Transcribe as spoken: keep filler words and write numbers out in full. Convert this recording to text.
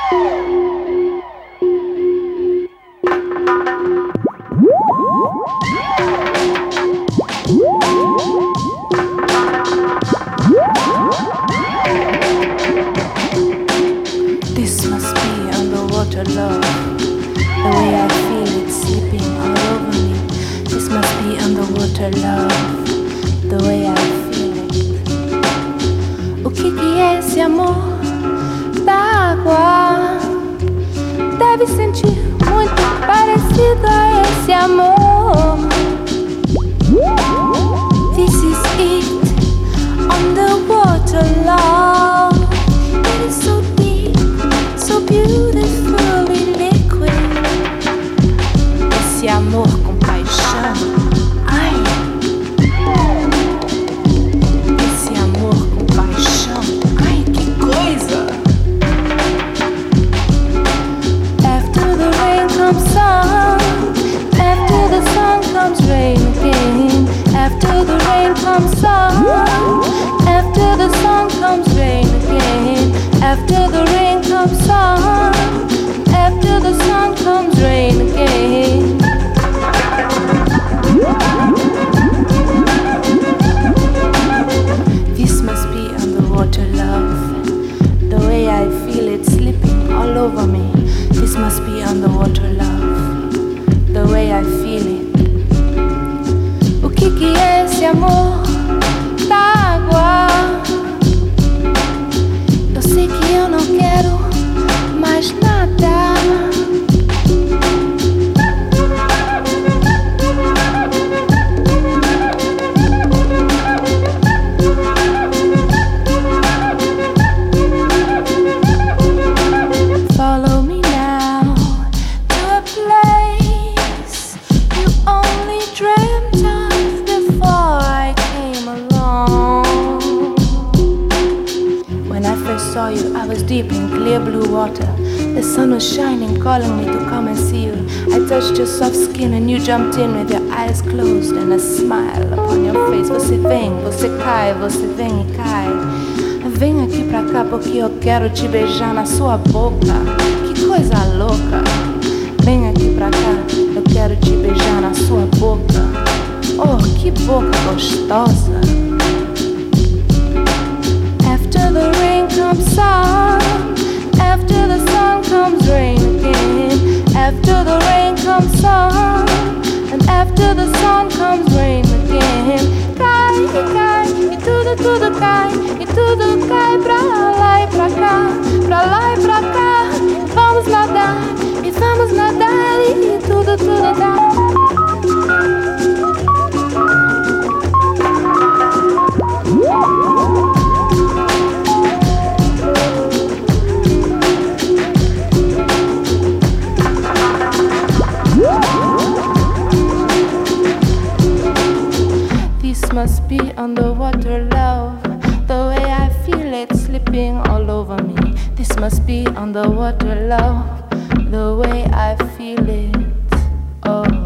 Jumped in with your eyes closed and a smile upon your face. Você vem, você cai, você vem e cai. Vem aqui pra cá porque eu quero te beijar na sua boca. Que coisa louca. Vem aqui pra cá, eu quero te beijar na sua boca. Oh, que boca gostosa. After the rain comes sun, after the sun comes rain again. After the rain comes sun, and after the sun comes rain again. Cai, cai, e tudo, tudo cai, e tudo cai pra lá e pra cá, pra lá e pra cá. Vamos nadar, e vamos nadar, e tudo, tudo dá. Must be underwater love, the way I feel it slipping all over me. This must be underwater love, the way I feel it. Oh.